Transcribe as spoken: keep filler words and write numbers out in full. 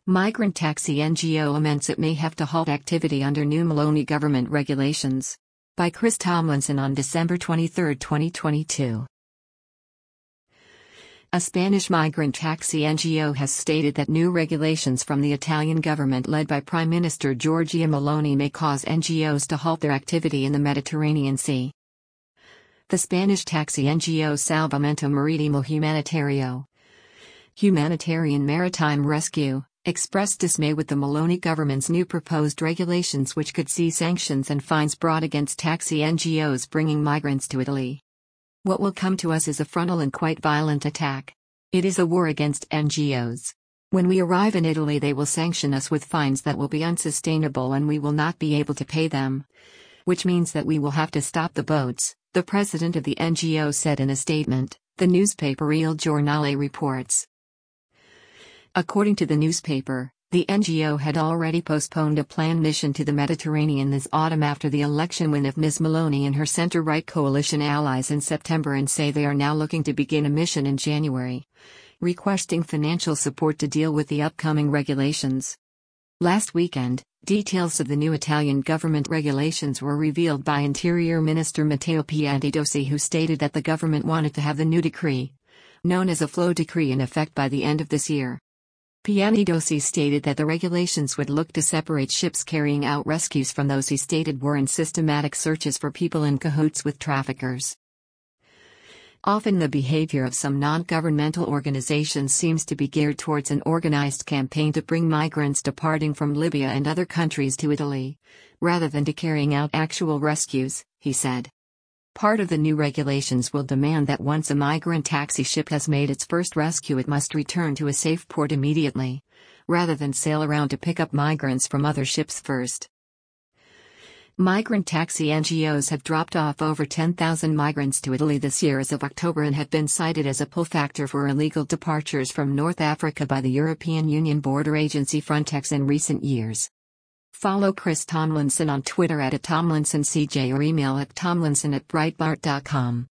Migrant taxi N G O laments it may have to halt activity under new Meloni government regulations. By Chris Tomlinson on December twenty-third, twenty twenty-two. A Spanish migrant taxi N G O has stated that new regulations from the Italian government led by Prime Minister Giorgia Meloni may cause N G Os to halt their activity in the Mediterranean Sea. The Spanish taxi N G O Salvamento Marítimo Humanitario, Humanitarian Maritime Rescue, expressed dismay with the Meloni government's new proposed regulations, which could see sanctions and fines brought against taxi N G Os bringing migrants to Italy. What will come to us is a frontal and quite violent attack. It is a war against N G Os. When we arrive in Italy, they will sanction us with fines that will be unsustainable and we will not be able to pay them. Which means that we will have to stop the boats, the president of the N G O said in a statement, the newspaper Il Giornale reports. According to the newspaper, the N G O had already postponed a planned mission to the Mediterranean this autumn after the election win of Miz Meloni and her centre-right coalition allies in September, and say they are now looking to begin a mission in January, requesting financial support to deal with the upcoming regulations. Last weekend, details of the new Italian government regulations were revealed by Interior Minister Matteo Piantedosi, who stated that the government wanted to have the new decree, known as a flow decree, in effect by the end of this year. Piantedosi stated that the regulations would look to separate ships carrying out rescues from those he stated were in systematic searches for people in cahoots with traffickers. Often the behavior of some non-governmental organizations seems to be geared towards an organized campaign to bring migrants departing from Libya and other countries to Italy, rather than to carrying out actual rescues, he said. Part of the new regulations will demand that once a migrant taxi ship has made its first rescue, it must return to a safe port immediately, rather than sail around to pick up migrants from other ships first. Migrant taxi N G Os have dropped off over ten thousand migrants to Italy this year as of October and have been cited as a pull factor for illegal departures from North Africa by the European Union border agency Frontex in recent years. Follow Chris Tomlinson on Twitter at Tomlinson C J or email at tomlinson at breitbart dot com.